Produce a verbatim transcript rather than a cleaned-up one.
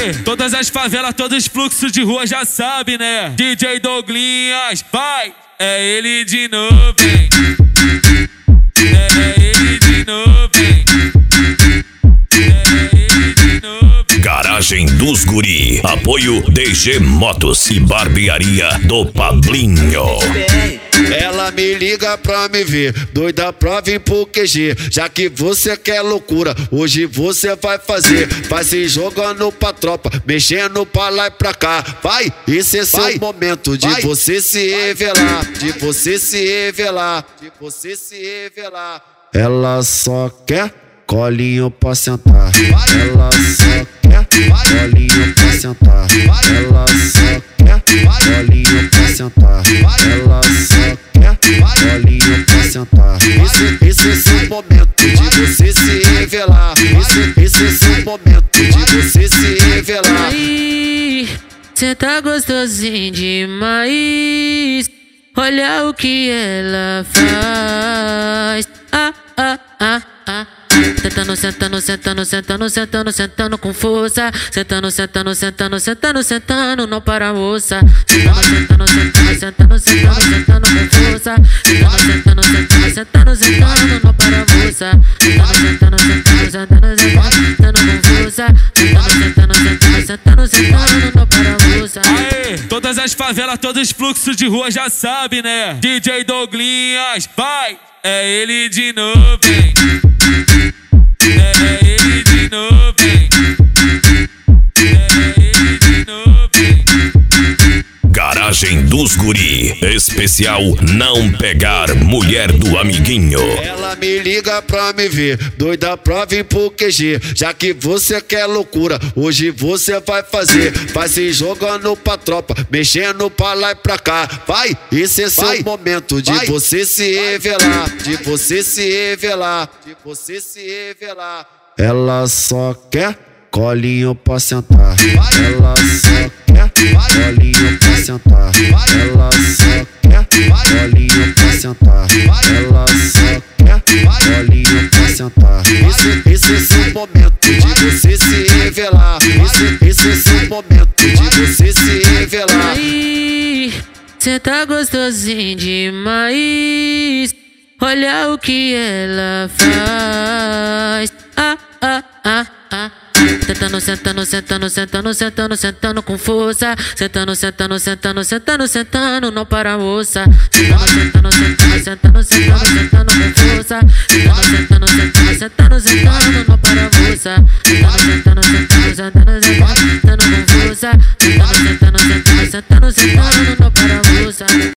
Aê, todas as favelas, todos os fluxos de rua já sabe, né? D J Douglinhas, vai! É ele de novo, hein? É ele de novo, hein? É ele de novo. Garagem dos Guri. Apoio D G Motos e Barbearia do Pablinho. Ela me liga pra me ver, doida pra vir pro Q G. Já que você quer loucura, hoje você vai fazer. Vai se jogando pra tropa, mexendo pra lá e pra cá. Vai, esse é seu momento de vai. Você se revelar, de você se revelar, de você se revelar. Ela só quer colinho pra sentar. Ela só quer colinho pra sentar. Ela só quer colinho pra sentar. Ela só quer colinho pra sentar. Esse, esse é seu momento de você se revelar. Esse, esse é seu momento de você se revelar. Aí, cê tá gostosinho demais. Olha o que ela faz. Ah, ah, ah, ah. Sentando, sentando, sentando, sentando, sentando, sentando com força. Sentando, sentando, sentando, sentando, sentando, não para moça. Sentando, sentando, sentando, sentando, sentando, sentando com força. Sentando, sentando, sentando, sentando, sentando, não para moça. Sentando, sentando, sentando, sentando, sentando com força. Sentando, sentando, sentando, sentando, sentando, não para moça. Aê, todas as favelas, todos os fluxos de rua já sabe, né? D J Douglinhas, vai! É ele de novo, hein? É ele de novo, hein? É ele de novo, hein? Garagem dos Guri. Especial Não Pegar Mulher do Amiguinho. Ela me liga pra me ver, doida pra vir pro Q G. Já que você quer loucura, hoje você vai fazer. Vai se jogando pra tropa, mexendo pra lá e pra cá. Vai, esse é seu vai. Momento de vai. Você se revelar, de você se revelar, de você se revelar. Ela só quer colinho pra sentar. Ela só quer colinho pra sentar. Ela só quer colinho pra sentar. Ela só quer colinho pra sentar. Esse, esse é seu momento de você se revelar. Esse, esse é seu momento de você se revelar. Aí, cê tá gostosinho demais. Olha o que ela faz. Ah, ah, ah, ah. Sentando, sentando, sentando, sentando, sentando, sentando com força. Sentando, sentando, sentando, sentando, sentando, não para moça. Sentando, sentando, sentando, sentando, sentando, sentando com força. Sentando, sentando, sentando, sentando, sentando, não para moça. Sentando, sentando, sentando, sentando, sentando, sentando com força. Sentando, sentando, sentando, sentando, sentando, não para moça.